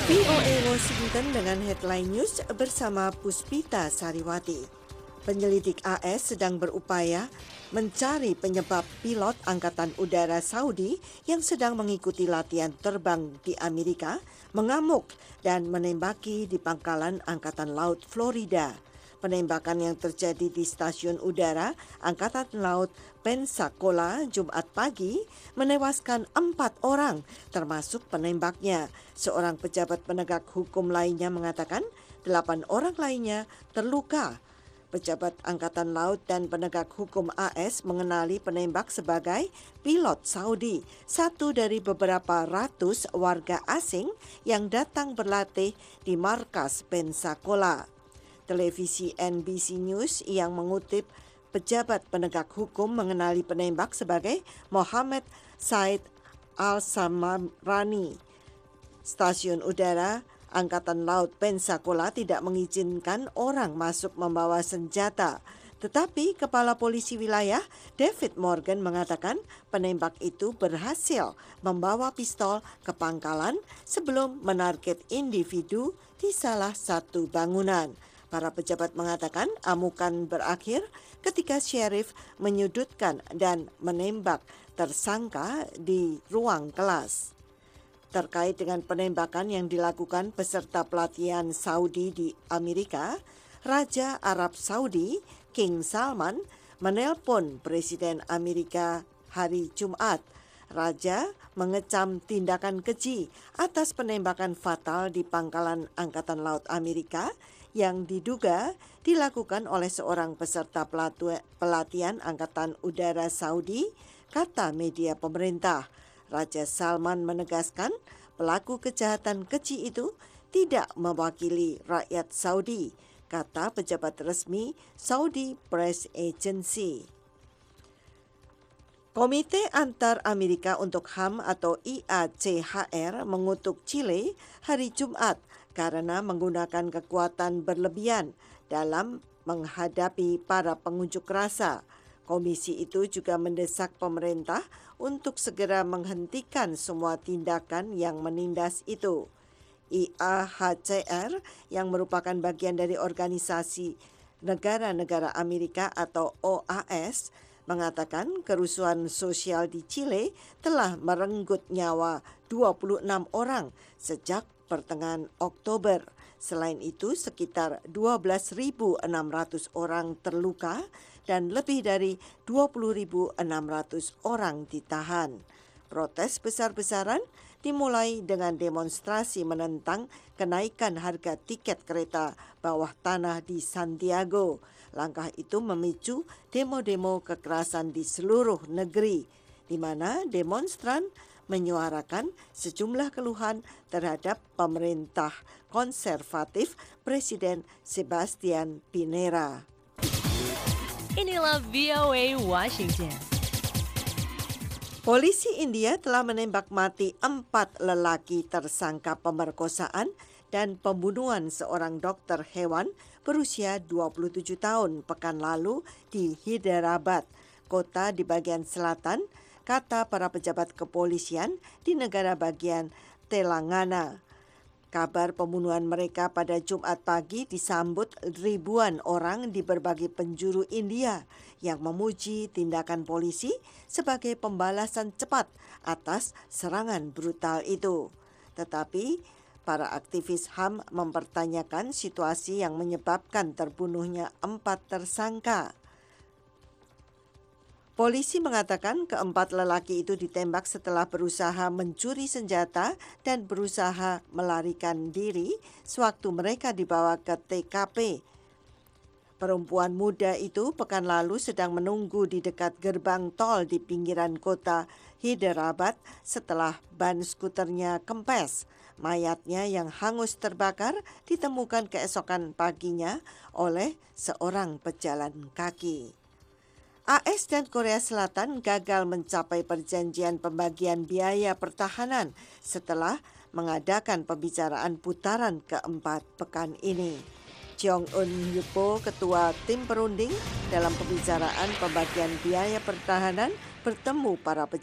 VOA Washington dengan headline news bersama Puspita Sariwati. Penyelidik AS sedang berupaya mencari penyebab pilot Angkatan Udara Saudi yang sedang mengikuti latihan terbang di Amerika mengamuk dan menembaki di pangkalan Angkatan Laut Florida. Penembakan yang terjadi di stasiun udara Angkatan Laut Pensacola Jumat pagi menewaskan 4 orang, termasuk penembaknya. Seorang pejabat penegak hukum lainnya mengatakan 8 orang lainnya terluka. Pejabat Angkatan Laut dan penegak hukum AS mengenali penembak sebagai pilot Saudi, satu dari beberapa ratus warga asing yang datang berlatih di markas Pensacola. Televisi NBC News yang mengutip pejabat penegak hukum mengenali penembak sebagai Mohammed Said Al-Samarani. Stasiun udara Angkatan Laut Pensacola tidak mengizinkan orang masuk membawa senjata. Tetapi Kepala Polisi Wilayah David Morgan mengatakan penembak itu berhasil membawa pistol ke pangkalan sebelum menarget individu di salah satu bangunan. Para pejabat mengatakan amukan berakhir ketika sheriff menyudutkan dan menembak tersangka di ruang kelas. Terkait dengan penembakan yang dilakukan peserta pelatihan Saudi di Amerika, Raja Arab Saudi King Salman menelpon Presiden Amerika hari Jumat. Raja mengecam tindakan keji atas penembakan fatal di pangkalan Angkatan Laut Amerika yang diduga dilakukan oleh seorang peserta pelatihan Angkatan Udara Saudi, kata media pemerintah. Raja Salman menegaskan pelaku kejahatan keji itu tidak mewakili rakyat Saudi, kata pejabat resmi Saudi Press Agency. Komite Antar Amerika untuk HAM atau IACHR mengutuk Chile hari Jumat karena menggunakan kekuatan berlebihan dalam menghadapi para pengunjuk rasa. Komisi itu juga mendesak pemerintah untuk segera menghentikan semua tindakan yang menindas itu. IACHR yang merupakan bagian dari Organisasi Negara-Negara Amerika atau OAS mengatakan kerusuhan sosial di Chile telah merenggut nyawa 26 orang sejak pertengahan Oktober. Selain itu, sekitar 12.600 orang terluka dan lebih dari 20.600 orang ditahan. Protes besar-besaran dimulai dengan demonstrasi menentang kenaikan harga tiket kereta bawah tanah di Santiago. Langkah itu memicu demo-demo kekerasan di seluruh negeri, di mana demonstran menyuarakan sejumlah keluhan terhadap pemerintah konservatif Presiden Sebastian Pinera. Inilah VOA Washington. Polisi India telah menembak mati 4 lelaki tersangka pemerkosaan dan pembunuhan seorang dokter hewan berusia 27 tahun pekan lalu di Hyderabad, kota di bagian selatan, kata para pejabat kepolisian di negara bagian Telangana. Kabar pembunuhan mereka pada Jumat pagi disambut ribuan orang di berbagai penjuru India yang memuji tindakan polisi sebagai pembalasan cepat atas serangan brutal itu. Tetapi para aktivis HAM mempertanyakan situasi yang menyebabkan terbunuhnya 4 tersangka. Polisi mengatakan keempat lelaki itu ditembak setelah berusaha mencuri senjata dan berusaha melarikan diri sewaktu mereka dibawa ke TKP. Perempuan muda itu pekan lalu sedang menunggu di dekat gerbang tol di pinggiran kota Hyderabad setelah ban skuternya kempes. Mayatnya yang hangus terbakar ditemukan keesokan paginya oleh seorang pejalan kaki. AS dan Korea Selatan gagal mencapai perjanjian pembagian biaya pertahanan setelah mengadakan pembicaraan putaran keempat pekan ini. Jong Eun Yupo, ketua tim perunding dalam pembicaraan pembagian biaya pertahanan, bertemu para pejabat